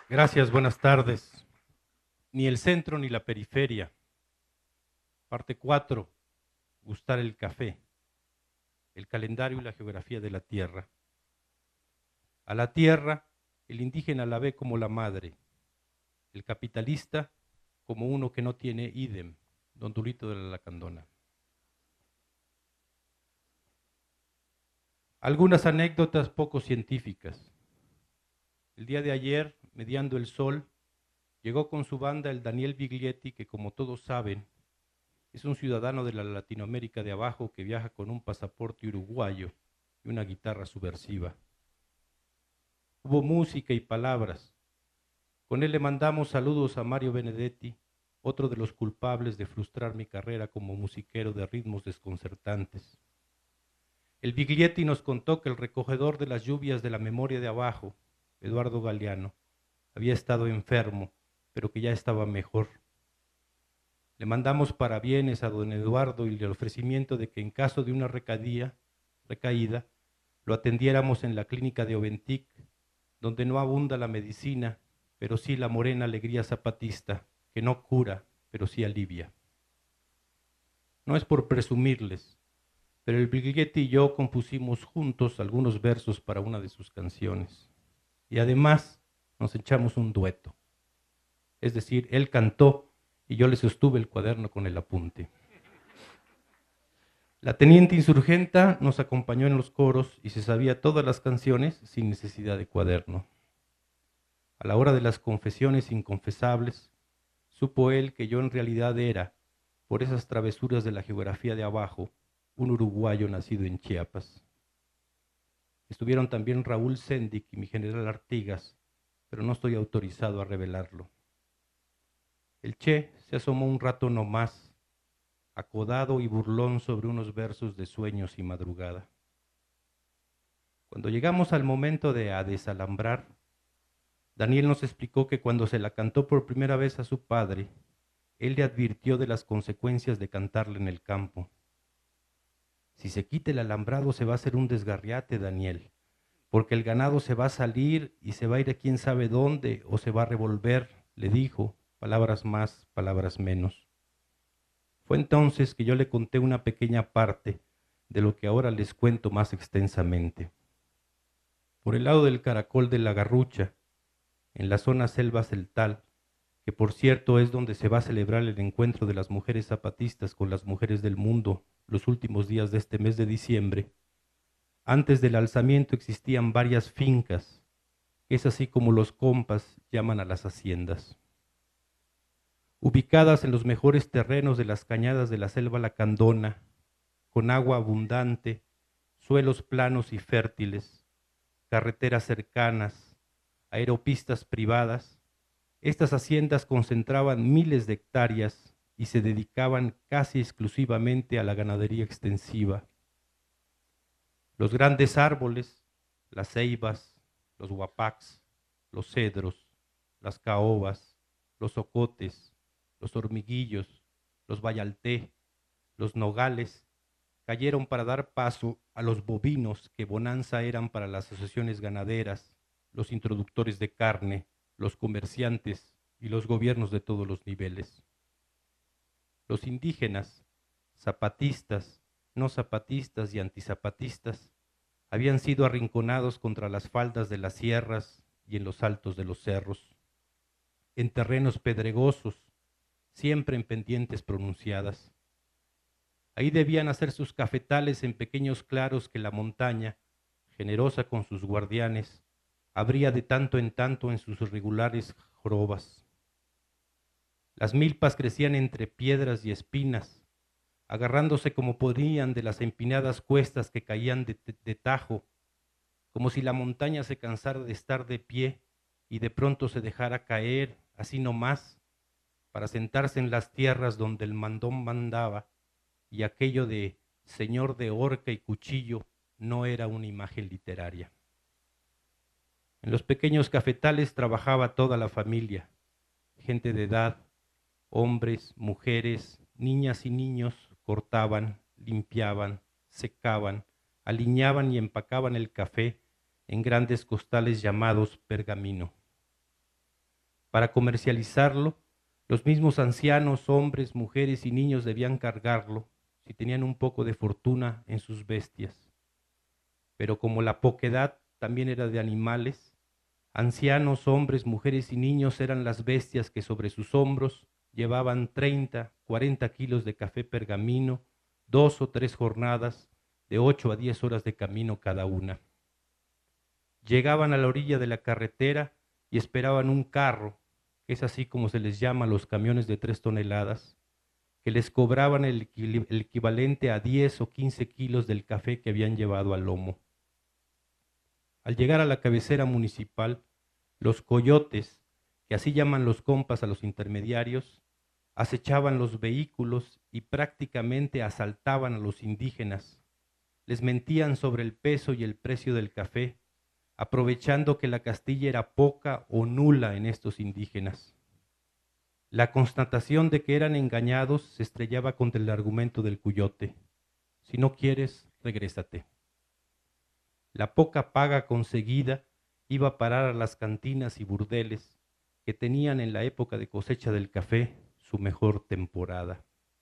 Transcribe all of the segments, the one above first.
Gracias, buenas tardes. Ni el centro ni la periferia. Parte 4. Gustar el café. El calendario y la geografía de la tierra. A la tierra, el indígena la ve como la madre. El capitalista como uno que no tiene ídem. Don Dulito de la Lacandona. Algunas anécdotas poco científicas. El día de ayer, mediando el sol, llegó con su banda el Daniel Biglietti, que como todos saben, es un ciudadano de la Latinoamérica de abajo que viaja con un pasaporte uruguayo y una guitarra subversiva. Hubo música y palabras. Con él le mandamos saludos a Mario Benedetti, otro de los culpables de frustrar mi carrera como musiquero de ritmos desconcertantes. El Biglietti nos contó que el recogedor de las lluvias de la memoria de abajo, Eduardo Galeano, había estado enfermo, pero que ya estaba mejor. Le mandamos parabienes a don Eduardo y el ofrecimiento de que en caso de una recaída, lo atendiéramos en la clínica de Oventic, donde no abunda la medicina, pero sí la morena alegría zapatista, que no cura, pero sí alivia. No es por presumirles, pero el Biglietti y yo compusimos juntos algunos versos para una de sus canciones. Y además nos echamos un dueto. Es decir, él cantó y yo le sostuve el cuaderno con el apunte. La teniente insurgenta nos acompañó en los coros y se sabía todas las canciones sin necesidad de cuaderno. A la hora de las confesiones inconfesables, supo él que yo en realidad era, por esas travesuras de la geografía de abajo, un uruguayo nacido en Chiapas. Estuvieron también Raúl Sendic y mi general Artigas, pero no estoy autorizado a revelarlo. El Che se asomó un rato nomás, acodado y burlón sobre unos versos de sueños y madrugada. Cuando llegamos al momento de a desalambrar, Daniel nos explicó que cuando se la cantó por primera vez a su padre, él le advirtió de las consecuencias de cantarla en el campo. Si se quita el alambrado se va a hacer un desgarriate, Daniel, porque el ganado se va a salir y se va a ir a quién sabe dónde o se va a revolver, le dijo, palabras más, palabras menos. Fue entonces que yo le conté una pequeña parte de lo que ahora les cuento más extensamente. Por el lado del caracol de la Garrucha, en la zona selva celtal, que por cierto es donde se va a celebrar el encuentro de las mujeres zapatistas con las mujeres del mundo los últimos días de este mes de diciembre, antes del alzamiento existían varias fincas, que es así como los compas llaman a las haciendas. Ubicadas en los mejores terrenos de las cañadas de la selva lacandona, con agua abundante, suelos planos y fértiles, carreteras cercanas, aeropistas privadas, estas haciendas concentraban miles de hectáreas y se dedicaban casi exclusivamente a la ganadería extensiva. Los grandes árboles, las ceibas, los huapacs, los cedros, las caobas, los ocotes, los hormiguillos, los bayalté, los nogales, cayeron para dar paso a los bovinos que bonanza eran para las asociaciones ganaderas, los introductores de carne, los comerciantes y los gobiernos de todos los niveles. Los indígenas, zapatistas, no zapatistas y antizapatistas, habían sido arrinconados contra las faldas de las sierras y en los altos de los cerros, en terrenos pedregosos, siempre en pendientes pronunciadas. Ahí debían hacer sus cafetales en pequeños claros que la montaña, generosa con sus guardianes, abría de tanto en tanto en sus regulares jorobas. Las milpas crecían entre piedras y espinas, agarrándose como podían de las empinadas cuestas que caían de tajo, como si la montaña se cansara de estar de pie y de pronto se dejara caer, así nomás, para sentarse en las tierras donde el mandón mandaba, y aquello de señor de horca y cuchillo no era una imagen literaria. En los pequeños cafetales trabajaba toda la familia, gente de edad, hombres, mujeres, niñas y niños cortaban, limpiaban, secaban, aliñaban y empacaban el café en grandes costales llamados pergamino. Para comercializarlo, los mismos ancianos, hombres, mujeres y niños debían cargarlo si tenían un poco de fortuna en sus bestias. Pero como la poquedad también era de animales, ancianos, hombres, mujeres y niños eran las bestias que sobre sus hombros llevaban 30, 40 kilos de café pergamino, 2 o 3 jornadas de 8 a 10 horas de camino cada una. Llegaban a la orilla de la carretera y esperaban un carro, que es así como se les llama a los camiones de 3 toneladas, que les cobraban el equivalente a 10 o 15 kilos del café que habían llevado al lomo. Al llegar a la cabecera municipal, los coyotes, que así llaman los compas a los intermediarios, acechaban los vehículos y prácticamente asaltaban a los indígenas. Les mentían sobre el peso y el precio del café, aprovechando que la castilla era poca o nula en estos indígenas. La constatación de que eran engañados se estrellaba contra el argumento del coyote: si no quieres, regrésate. La poca paga conseguida iba a parar a las cantinas y burdeles que tenían en la época de cosecha del café su mejor temporada.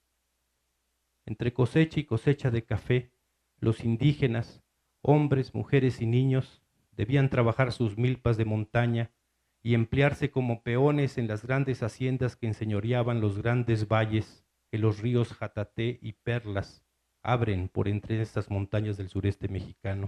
Entre cosecha y cosecha de café, los indígenas, hombres, mujeres y niños, debían trabajar sus milpas de montaña y emplearse como peones en las grandes haciendas que enseñoreaban los grandes valles que los ríos Jataté y Perlas abren por entre estas montañas del sureste mexicano.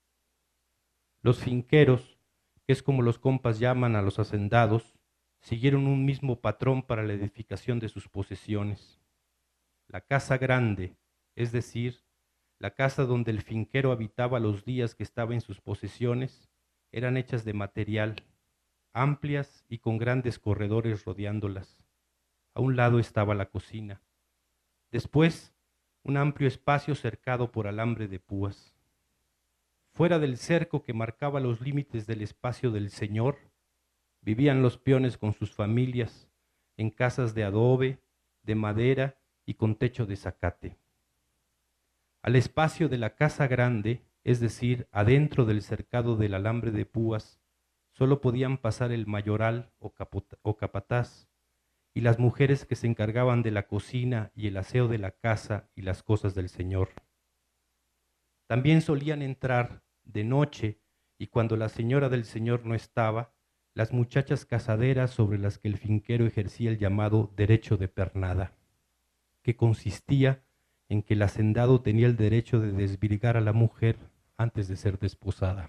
Los finqueros, que es como los compas llaman a los hacendados, siguieron un mismo patrón para la edificación de sus posesiones. La casa grande, es decir, la casa donde el finquero habitaba los días que estaba en sus posesiones, eran hechas de material, amplias y con grandes corredores rodeándolas. A un lado estaba la cocina. Después, un amplio espacio cercado por alambre de púas. Fuera del cerco que marcaba los límites del espacio del señor, vivían los peones con sus familias en casas de adobe, de madera y con techo de zacate. Al espacio de la casa grande, es decir, adentro del cercado del alambre de púas, solo podían pasar el mayoral o capataz y las mujeres que se encargaban de la cocina y el aseo de la casa y las cosas del señor. También solían entrar de noche y cuando la señora del señor no estaba, las muchachas casaderas sobre las que el finquero ejercía el llamado derecho de pernada, que consistía en que el hacendado tenía el derecho de desvirgar a la mujer antes de ser desposada.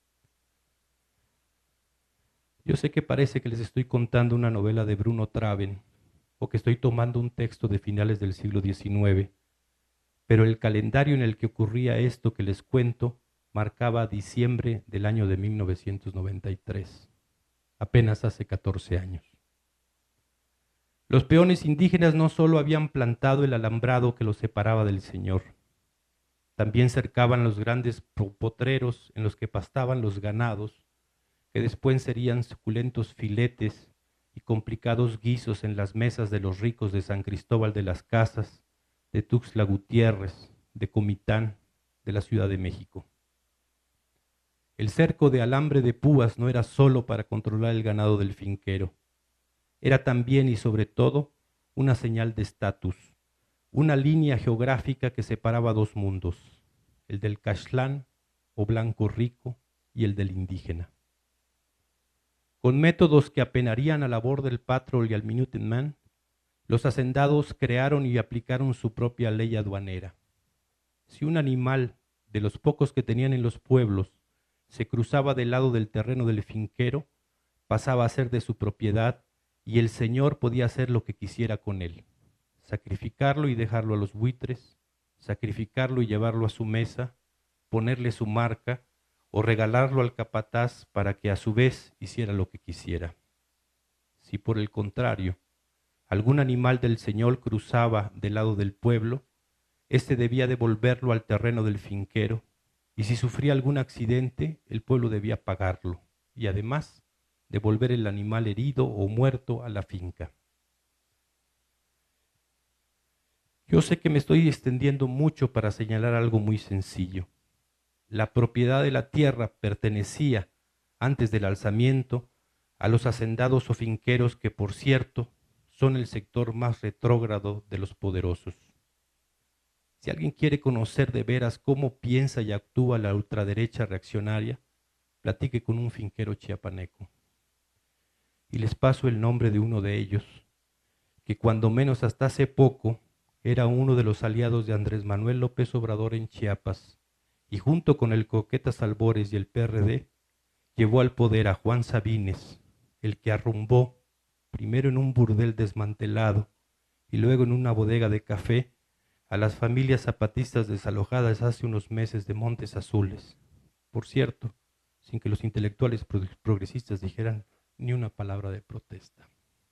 Yo sé que parece que les estoy contando una novela de Bruno Traven o que estoy tomando un texto de finales del siglo XIX, pero el calendario en el que ocurría esto que les cuento marcaba diciembre del año de 1993, apenas hace 14 años. Los peones indígenas no solo habían plantado el alambrado que los separaba del señor, también cercaban los grandes potreros en los que pastaban los ganados, que después serían suculentos filetes y complicados guisos en las mesas de los ricos de San Cristóbal de las Casas, de Tuxtla Gutiérrez, de Comitán, de la Ciudad de México. El cerco de alambre de púas no era solo para controlar el ganado del finquero, era también y sobre todo una señal de estatus, una línea geográfica que separaba dos mundos, el del caxlán o blanco rico y el del indígena. Con métodos que apenarían a la Border Patrol y al Minuteman, los hacendados crearon y aplicaron su propia ley aduanera. Si un animal de los pocos que tenían en los pueblos se cruzaba del lado del terreno del finquero, pasaba a ser de su propiedad y el señor podía hacer lo que quisiera con él, sacrificarlo y dejarlo a los buitres, sacrificarlo y llevarlo a su mesa, ponerle su marca o regalarlo al capataz para que a su vez hiciera lo que quisiera. Si por el contrario algún animal del señor cruzaba del lado del pueblo, éste debía devolverlo al terreno del finquero, y si sufría algún accidente, el pueblo debía pagarlo, y además devolver el animal herido o muerto a la finca. Yo sé que me estoy extendiendo mucho para señalar algo muy sencillo. La propiedad de la tierra pertenecía, antes del alzamiento, a los hacendados o finqueros que, por cierto, son el sector más retrógrado de los poderosos. Si alguien quiere conocer de veras cómo piensa y actúa la ultraderecha reaccionaria, platique con un finquero chiapaneco. Y les paso el nombre de uno de ellos, que cuando menos hasta hace poco era uno de los aliados de Andrés Manuel López Obrador en Chiapas, y junto con el Coquetas Albores y el PRD, llevó al poder a Juan Sabines, el que arrumbó, primero en un burdel desmantelado y luego en una bodega de café, a las familias zapatistas desalojadas hace unos meses de Montes Azules. Por cierto, sin que los intelectuales progresistas dijeran ni una palabra de protesta.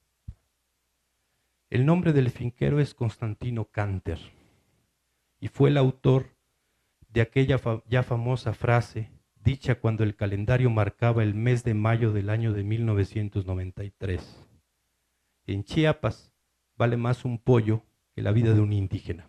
El nombre del finquero es Constantino Canter y fue el autor de aquella ya famosa frase dicha cuando el calendario marcaba el mes de mayo del año de 1993. En Chiapas vale más un pollo que la vida de un indígena.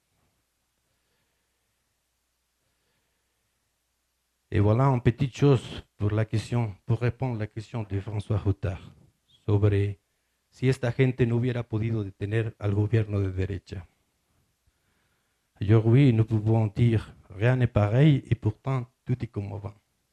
Et voilà une petite chose pour répondre à la question de François Huttard sobre si esta gente no hubiera podido detener al gobierno de derecha. Aujourd'hui, nous pouvons dire rien n'est pareil et pourtant tout est comme avant.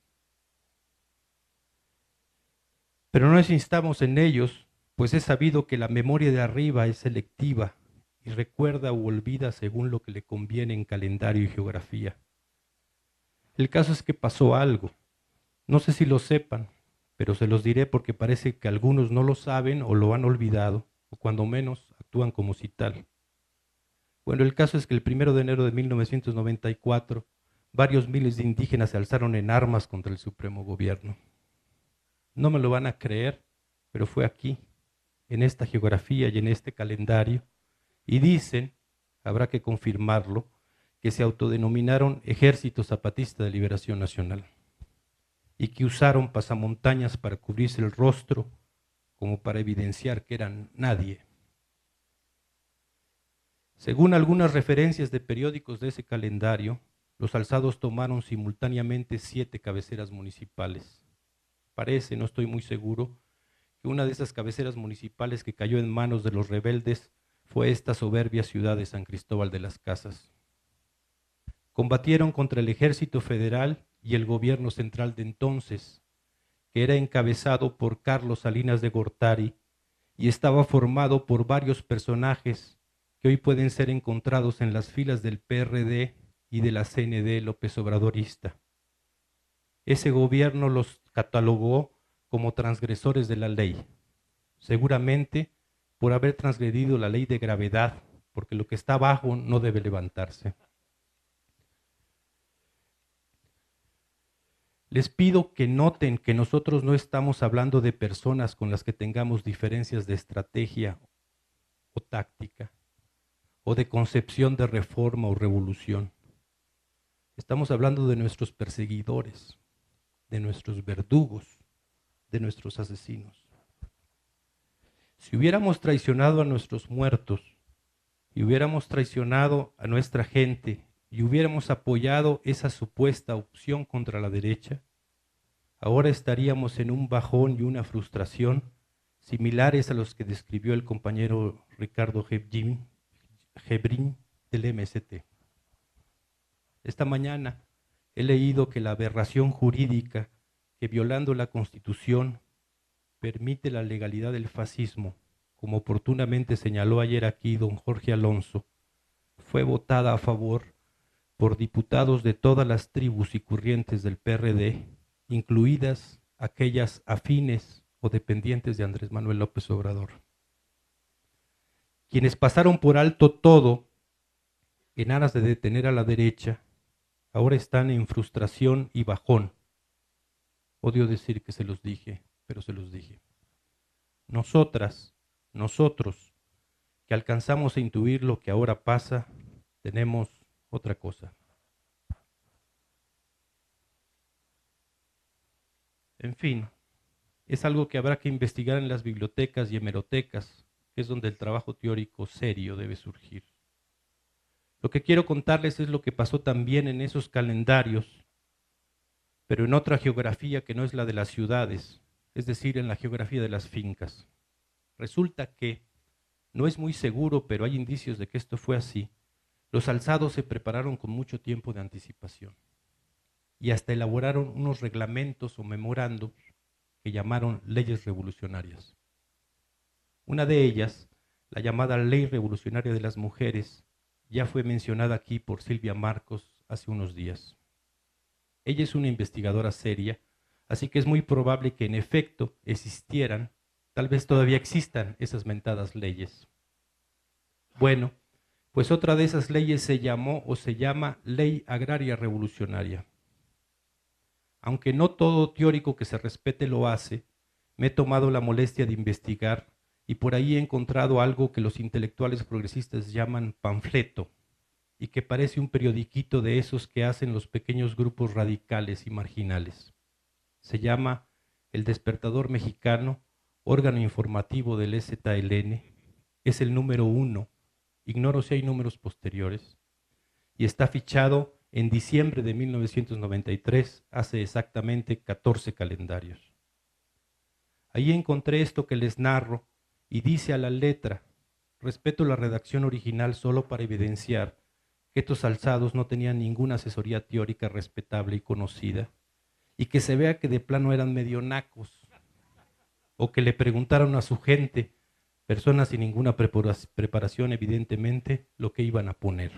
Pero no nos instamos en ellos, pues es sabido que la memoria de arriba es selectiva y recuerda o olvida según lo que le conviene en calendario y geografía. El caso es que pasó algo. No sé si lo sepan, pero se los diré porque parece que algunos no lo saben o lo han olvidado, o cuando menos actúan como si tal. Bueno, el caso es que el 1 de enero de 1994, varios miles de indígenas se alzaron en armas contra el Supremo Gobierno. No me lo van a creer, pero fue aquí, en esta geografía y en este calendario, y dicen, habrá que confirmarlo, que se autodenominaron Ejército Zapatista de Liberación Nacional y que usaron pasamontañas para cubrirse el rostro como para evidenciar que eran nadie. Según algunas referencias de periódicos de ese calendario, los alzados tomaron simultáneamente 7 cabeceras municipales. Parece, no estoy muy seguro, que una de esas cabeceras municipales que cayó en manos de los rebeldes fue esta soberbia ciudad de San Cristóbal de las Casas. Combatieron contra el ejército federal y el gobierno central de entonces, que era encabezado por Carlos Salinas de Gortari y estaba formado por varios personajes que hoy pueden ser encontrados en las filas del PRD y de la CND López Obradorista. Ese gobierno los catalogó como transgresores de la ley, seguramente por haber transgredido la ley de gravedad, porque lo que está abajo no debe levantarse. Les pido que noten que nosotros no estamos hablando de personas con las que tengamos diferencias de estrategia o táctica, o de concepción de reforma o revolución. Estamos hablando de nuestros perseguidores, de nuestros verdugos, de nuestros asesinos. Si hubiéramos traicionado a nuestros muertos y hubiéramos traicionado a nuestra gente y hubiéramos apoyado esa supuesta opción contra la derecha, ahora estaríamos en un bajón y una frustración similares a los que describió el compañero Ricardo Gebrín del MST. Esta mañana he leído que la aberración jurídica que violando la Constitución permite la legalidad del fascismo, como oportunamente señaló ayer aquí don Jorge Alonso, fue votada a favor por diputados de todas las tribus y corrientes del PRD, incluidas aquellas afines o dependientes de Andrés Manuel López Obrador. Quienes pasaron por alto todo en aras de detener a la derecha, ahora están en frustración y bajón. Odio decir que se los dije, pero se los dije. Nosotros, que alcanzamos a intuir lo que ahora pasa, tenemos otra cosa. En fin, es algo que habrá que investigar en las bibliotecas y hemerotecas, que es donde el trabajo teórico serio debe surgir. Lo que quiero contarles es lo que pasó también en esos calendarios, pero en otra geografía que no es la de las ciudades, es decir, en la geografía de las fincas. Resulta que, no es muy seguro, pero hay indicios de que esto fue así, los alzados se prepararon con mucho tiempo de anticipación y hasta elaboraron unos reglamentos o memorandos que llamaron leyes revolucionarias. Una de ellas, la llamada Ley Revolucionaria de las Mujeres, ya fue mencionada aquí por Silvia Marcos hace unos días. Ella es una investigadora seria, así que es muy probable que en efecto existieran, tal vez todavía existan esas mentadas leyes. Bueno, pues otra de esas leyes se llamó o se llama Ley Agraria Revolucionaria. Aunque no todo teórico que se respete lo hace, me he tomado la molestia de investigar y por ahí he encontrado algo que los intelectuales progresistas llaman panfleto y que parece un periodiquito de esos que hacen los pequeños grupos radicales y marginales. Se llama El Despertador Mexicano, órgano informativo del EZLN, es el número 1, ignoro si hay números posteriores, y está fichado en diciembre de 1993, hace exactamente 14 calendarios. Ahí encontré esto que les narro y dice a la letra, respeto la redacción original solo para evidenciar que estos alzados no tenían ninguna asesoría teórica respetable y conocida, y que se vea que de plano eran medio nacos, o que le preguntaron a su gente, personas sin ninguna preparación evidentemente, lo que iban a poner.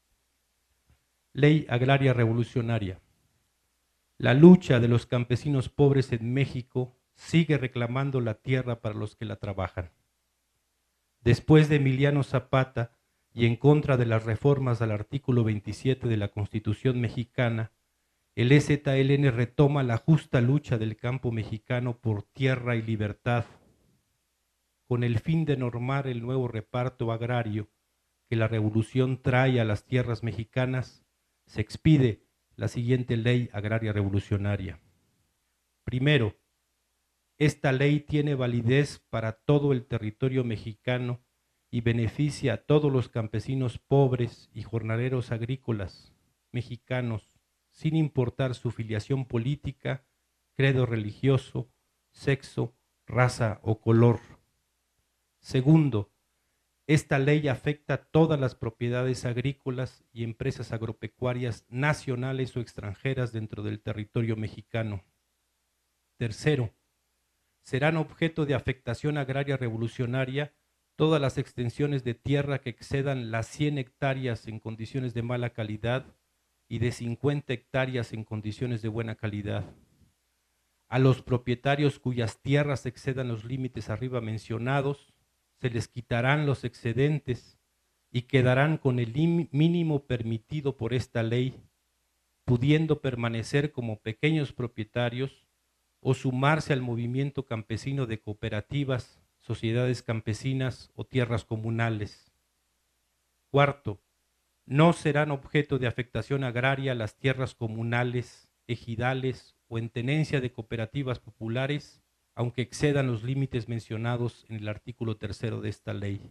Ley Agraria Revolucionaria. La lucha de los campesinos pobres en México sigue reclamando la tierra para los que la trabajan. Después de Emiliano Zapata y en contra de las reformas al artículo 27 de la Constitución mexicana, el EZLN retoma la justa lucha del campo mexicano por tierra y libertad, con el fin de normar el nuevo reparto agrario que la revolución trae a las tierras mexicanas. Se expide la siguiente Ley Agraria Revolucionaria. Primero, esta ley tiene validez para todo el territorio mexicano y beneficia a todos los campesinos pobres y jornaleros agrícolas mexicanos, sin importar su filiación política, credo religioso, sexo, raza o color. Segundo, esta ley afecta a todas las propiedades agrícolas y empresas agropecuarias nacionales o extranjeras dentro del territorio mexicano. Tercero, serán objeto de afectación agraria revolucionaria todas las extensiones de tierra que excedan las 100 hectáreas en condiciones de mala calidad y de 50 hectáreas en condiciones de buena calidad. A los propietarios cuyas tierras excedan los límites arriba mencionados, se les quitarán los excedentes y quedarán con el mínimo permitido por esta ley, pudiendo permanecer como pequeños propietarios o sumarse al movimiento campesino de cooperativas, sociedades campesinas o tierras comunales. Cuarto, no serán objeto de afectación agraria las tierras comunales, ejidales o en tenencia de cooperativas populares, aunque excedan los límites mencionados en el artículo 3 de esta ley.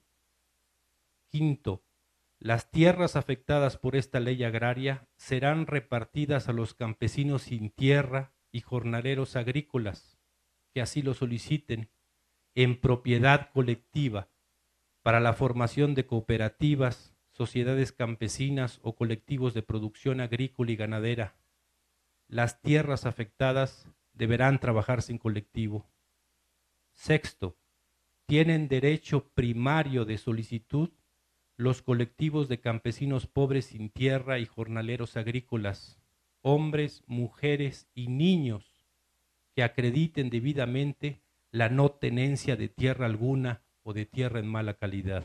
Quinto, las tierras afectadas por esta ley agraria serán repartidas a los campesinos sin tierra y jornaleros agrícolas, que así lo soliciten, en propiedad colectiva, para la formación de cooperativas, sociedades campesinas o colectivos de producción agrícola y ganadera. Las tierras afectadas deberán trabajarse en colectivo. Sexto, tienen derecho primario de solicitud los colectivos de campesinos pobres sin tierra y jornaleros agrícolas, hombres, mujeres y niños que acrediten debidamente la no tenencia de tierra alguna o de tierra en mala calidad.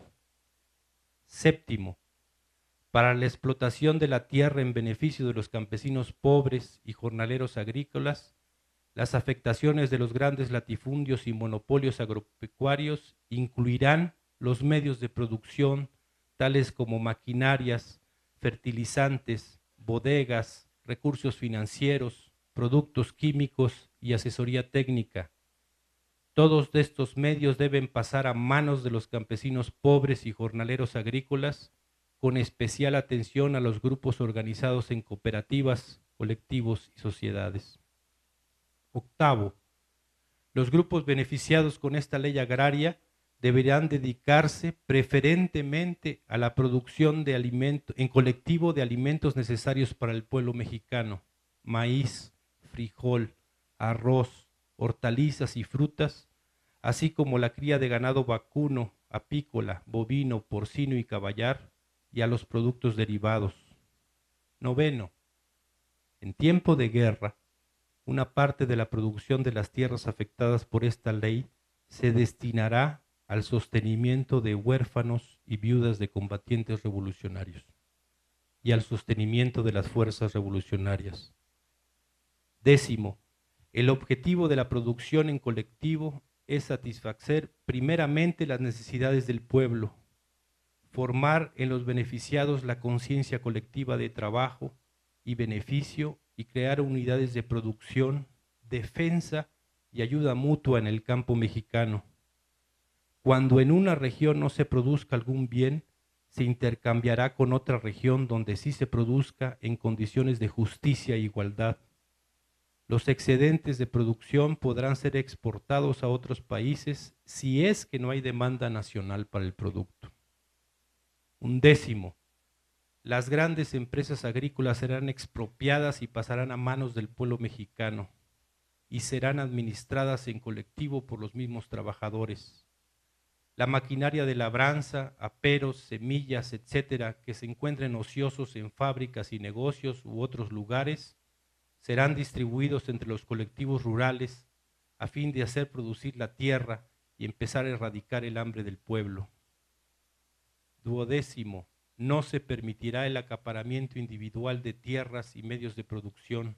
Séptimo, para la explotación de la tierra en beneficio de los campesinos pobres y jornaleros agrícolas, las afectaciones de los grandes latifundios y monopolios agropecuarios incluirán los medios de producción, tales como maquinarias, fertilizantes, bodegas, recursos financieros, productos químicos y asesoría técnica. Todos estos medios deben pasar a manos de los campesinos pobres y jornaleros agrícolas, con especial atención a los grupos organizados en cooperativas, colectivos y sociedades. Octavo, Los grupos beneficiados con esta ley agraria deberán dedicarse preferentemente a la producción de alimentos, en colectivo, de alimentos necesarios para el pueblo mexicano: maíz, frijol, arroz, hortalizas y frutas, así como la cría de ganado vacuno, apícola, bovino, porcino y caballar, y a los productos derivados. Noveno, en tiempo de guerra, una parte de la producción de las tierras afectadas por esta ley se destinará al sostenimiento de huérfanos y viudas de combatientes revolucionarios y al sostenimiento de las fuerzas revolucionarias. Décimo, el objetivo de la producción en colectivo es satisfacer primeramente las necesidades del pueblo, formar en los beneficiados la conciencia colectiva de trabajo y beneficio y crear unidades de producción, defensa y ayuda mutua en el campo mexicano. Cuando en una región no se produzca algún bien, se intercambiará con otra región donde sí se produzca en condiciones de justicia e igualdad. Los excedentes de producción podrán ser exportados a otros países si es que no hay demanda nacional para el producto. 11, las grandes empresas agrícolas serán expropiadas y pasarán a manos del pueblo mexicano y serán administradas en colectivo por los mismos trabajadores. La maquinaria de labranza, aperos, semillas, etcétera, que se encuentren ociosos en fábricas y negocios u otros lugares, serán distribuidos entre los colectivos rurales a fin de hacer producir la tierra y empezar a erradicar el hambre del pueblo. 12, no se permitirá el acaparamiento individual de tierras y medios de producción.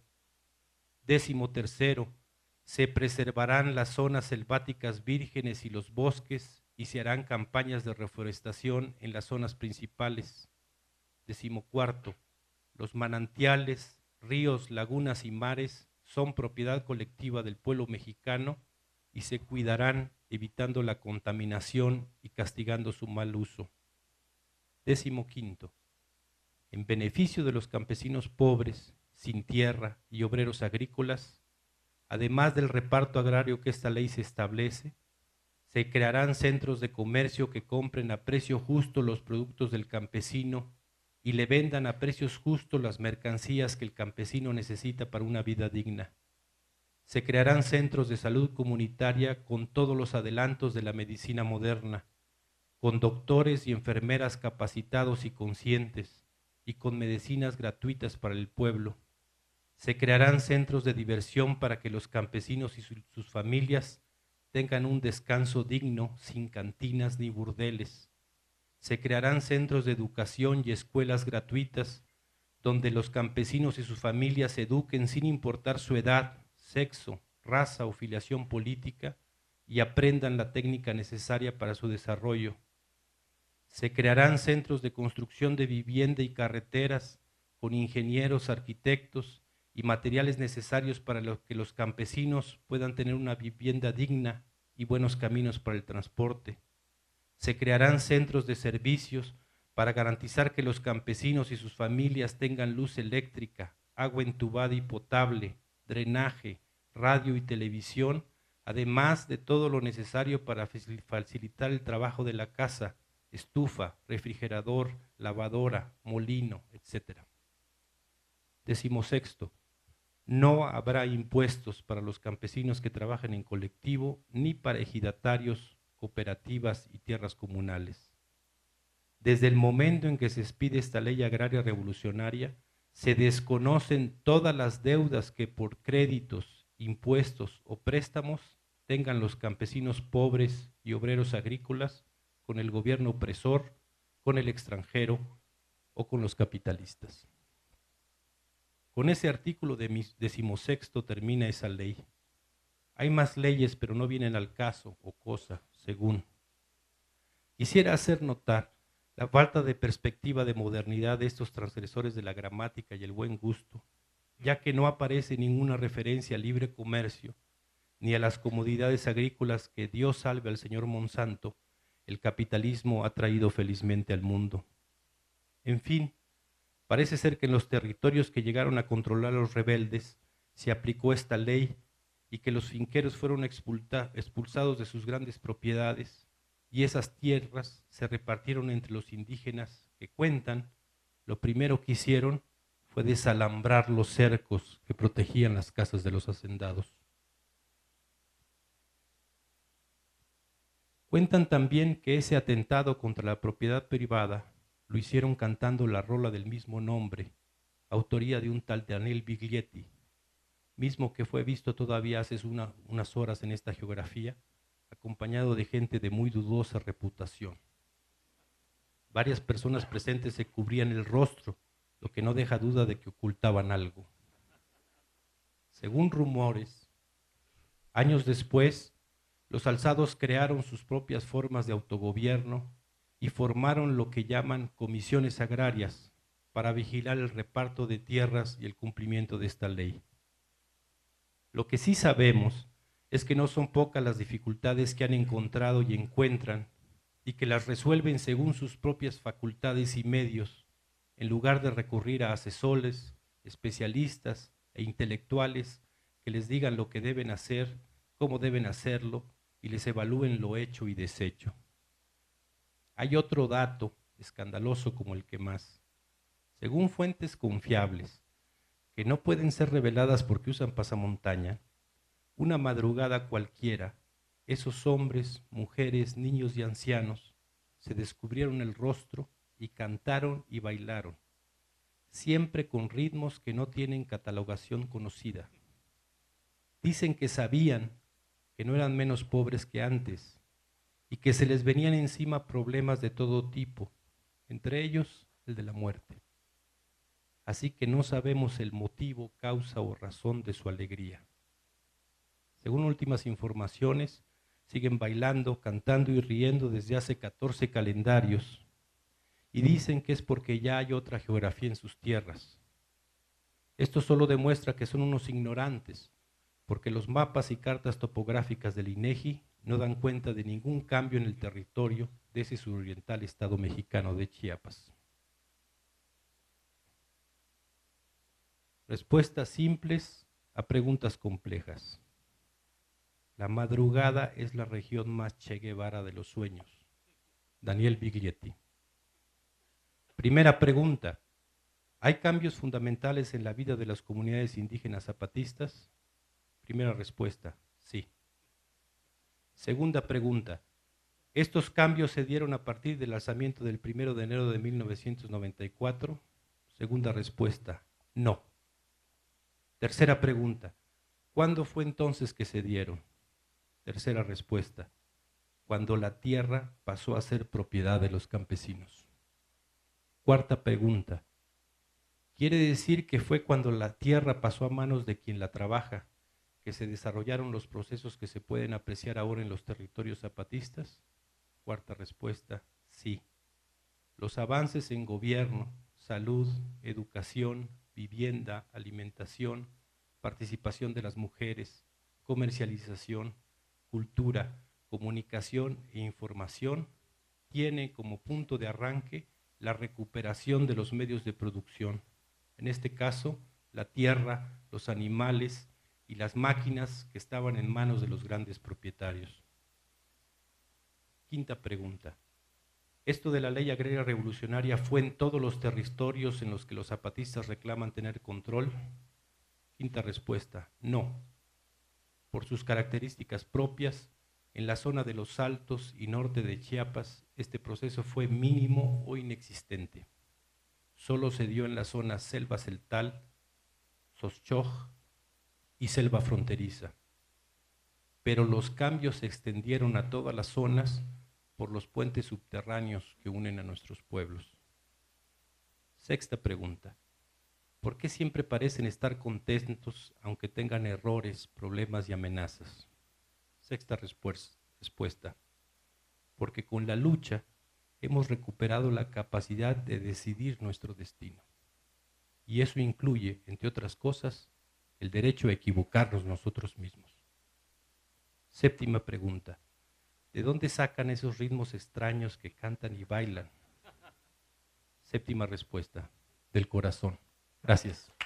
13, se preservarán las zonas selváticas vírgenes y los bosques y se harán campañas de reforestación en las zonas principales. 14, los manantiales, ríos, lagunas y mares son propiedad colectiva del pueblo mexicano y se cuidarán evitando la contaminación y castigando su mal uso. 15, en beneficio de los campesinos pobres, sin tierra y obreros agrícolas, además del reparto agrario que esta ley se establece, se crearán centros de comercio que compren a precio justo los productos del campesino y le vendan a precios justos las mercancías que el campesino necesita para una vida digna. Se crearán centros de salud comunitaria con todos los adelantos de la medicina moderna, con doctores y enfermeras capacitados y conscientes, y con medicinas gratuitas para el pueblo. Se crearán centros de diversión para que los campesinos y sus familias tengan un descanso digno, sin cantinas ni burdeles. Se crearán centros de educación y escuelas gratuitas donde los campesinos y sus familias se eduquen sin importar su edad, sexo, raza o filiación política y aprendan la técnica necesaria para su desarrollo. Se crearán centros de construcción de vivienda y carreteras con ingenieros, arquitectos y materiales necesarios para que los campesinos puedan tener una vivienda digna y buenos caminos para el transporte. Se crearán centros de servicios para garantizar que los campesinos y sus familias tengan luz eléctrica, agua entubada y potable, drenaje, radio y televisión, además de todo lo necesario para facilitar el trabajo de la casa: estufa, refrigerador, lavadora, molino, etc. 16, no habrá impuestos para los campesinos que trabajen en colectivo ni para ejidatarios, cooperativas y tierras comunales. Desde el momento en que se expide esta ley agraria revolucionaria, se desconocen todas las deudas que por créditos, impuestos o préstamos tengan los campesinos pobres y obreros agrícolas con el gobierno opresor, con el extranjero o con los capitalistas. Con ese artículo de 16 termina esa ley. Hay más leyes, pero no vienen al caso o cosa, según. Quisiera hacer notar la falta de perspectiva de modernidad de estos transgresores de la gramática y el buen gusto, ya que no aparece ninguna referencia al libre comercio, ni a las comodidades agrícolas que, Dios salve al señor Monsanto, el capitalismo ha traído felizmente al mundo. En fin, parece ser que en los territorios que llegaron a controlar a los rebeldes se aplicó esta ley y que los finqueros fueron expulsados de sus grandes propiedades y esas tierras se repartieron entre los indígenas que cuentan, lo primero que hicieron fue desalambrar los cercos que protegían las casas de los hacendados. Cuentan también que ese atentado contra la propiedad privada lo hicieron cantando la rola del mismo nombre, autoría de un tal Daniel Biglietti, mismo que fue visto todavía hace unas horas en esta geografía, acompañado de gente de muy dudosa reputación. Varias personas presentes se cubrían el rostro, lo que no deja duda de que ocultaban algo. Según rumores, años después, los alzados crearon sus propias formas de autogobierno y formaron lo que llaman comisiones agrarias para vigilar el reparto de tierras y el cumplimiento de esta ley. Lo que sí sabemos es que no son pocas las dificultades que han encontrado y encuentran y que las resuelven según sus propias facultades y medios, en lugar de recurrir a asesores, especialistas e intelectuales que les digan lo que deben hacer, cómo deben hacerlo y les evalúen lo hecho y deshecho. Hay otro dato escandaloso como el que más. Según fuentes confiables, que no pueden ser reveladas porque usan pasamontaña, una madrugada cualquiera, esos hombres, mujeres, niños y ancianos se descubrieron el rostro y cantaron y bailaron, siempre con ritmos que no tienen catalogación conocida. Dicen que sabían que no eran menos pobres que antes y que se les venían encima problemas de todo tipo, entre ellos el de la muerte. Así que no sabemos el motivo, causa o razón de su alegría. Según últimas informaciones, siguen bailando, cantando y riendo desde hace 14 calendarios y dicen que es porque ya hay otra geografía en sus tierras. Esto solo demuestra que son unos ignorantes, porque los mapas y cartas topográficas del INEGI no dan cuenta de ningún cambio en el territorio de ese suroriental estado mexicano de Chiapas. Respuestas simples a preguntas complejas. La madrugada es la región más Che Guevara de los sueños. Daniel Biglietti. Primera pregunta. ¿Hay cambios fundamentales en la vida de las comunidades indígenas zapatistas? Primera respuesta, sí. Segunda pregunta. ¿Estos cambios se dieron a partir del alzamiento del 1 de enero de 1994? Segunda respuesta, no. Tercera pregunta. ¿Cuándo fue entonces que se dieron? Tercera respuesta. Cuando la tierra pasó a ser propiedad de los campesinos. Cuarta pregunta. ¿Quiere decir que fue cuando la tierra pasó a manos de quien la trabaja que se desarrollaron los procesos que se pueden apreciar ahora en los territorios zapatistas? Cuarta respuesta, sí. Los avances en gobierno, salud, educación, vivienda, alimentación, participación de las mujeres, comercialización, cultura, comunicación e información tienen como punto de arranque la recuperación de los medios de producción. En este caso, la tierra, los animales y las máquinas que estaban en manos de los grandes propietarios. Quinta pregunta. ¿Esto de la ley agraria revolucionaria fue en todos los territorios en los que los zapatistas reclaman tener control? Quinta respuesta, no. Por sus características propias, en la zona de los Altos y norte de Chiapas, este proceso fue mínimo o inexistente. Solo se dio en la zona selva celtal, Xochoj y selva fronteriza. Pero los cambios se extendieron a todas las zonas por los puentes subterráneos que unen a nuestros pueblos. Sexta pregunta. ¿Por qué siempre parecen estar contentos aunque tengan errores, problemas y amenazas? Sexta respuesta. Porque con la lucha hemos recuperado la capacidad de decidir nuestro destino. Y eso incluye, entre otras cosas, el derecho a equivocarnos nosotros mismos. Séptima pregunta. ¿De dónde sacan esos ritmos extraños que cantan y bailan? Séptima respuesta. Del corazón. Gracias.